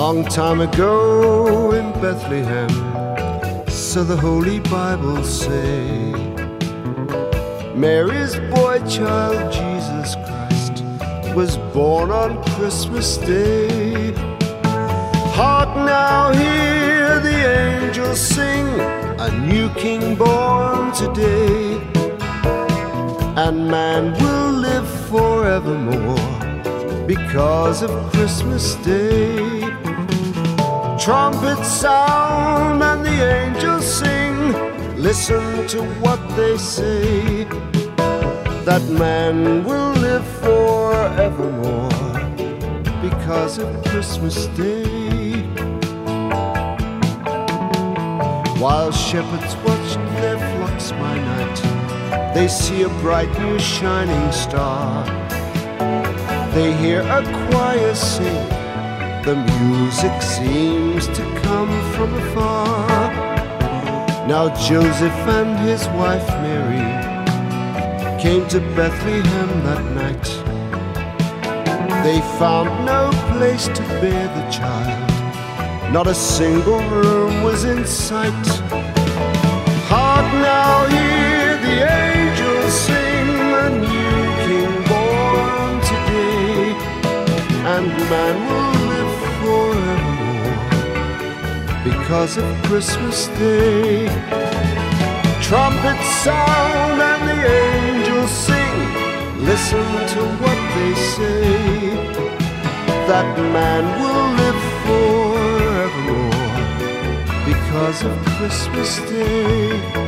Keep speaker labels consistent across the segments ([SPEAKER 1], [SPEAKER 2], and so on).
[SPEAKER 1] long time ago in Bethlehem, so the Holy Bible say, Mary's boy child Jesus Christ was born on Christmas Day. Hark now, hear the angels sing, a new king born today, and man will live forevermore because of Christmas Day. Trumpets sound and the angels sing, listen to what they say, that man will live forevermore because of Christmas Day. While shepherds watched their flocks by night, they see a bright new shining star. They hear a choir sing, the music seems to come from afar. Now Joseph and his wife Mary came to Bethlehem that night. They found no place to bear the child, not a single room was in sight. Hark now, hear the angels sing, a new king born today, and man will live forevermore because of Christmas Day. Trumpets sound and the angels sing, listen to what they say, that man will live forevermore because of Christmas Day.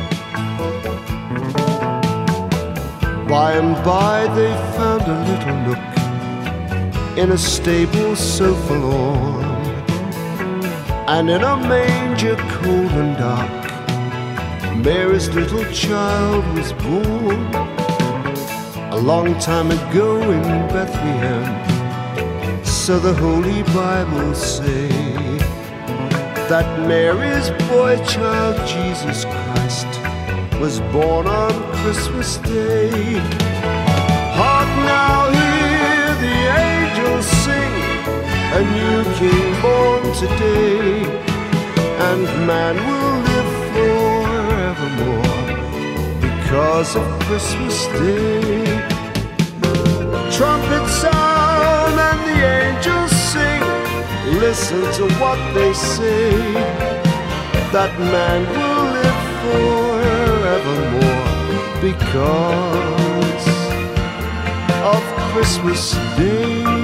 [SPEAKER 1] By and by they found a little nook in a stable so forlorn, and in a manger cold and dark Mary's little child was born. A long time ago in Bethlehem, so the Holy Bible say, that Mary's boy child Jesus Christ was born on Christmas Day. Hark now, hear the angels sing, a new king born today, and man will live forevermore because of Christmas Day. Trumpets sound and the angels sing, listen to what they say, that man will live forevermore because of Christmas Day.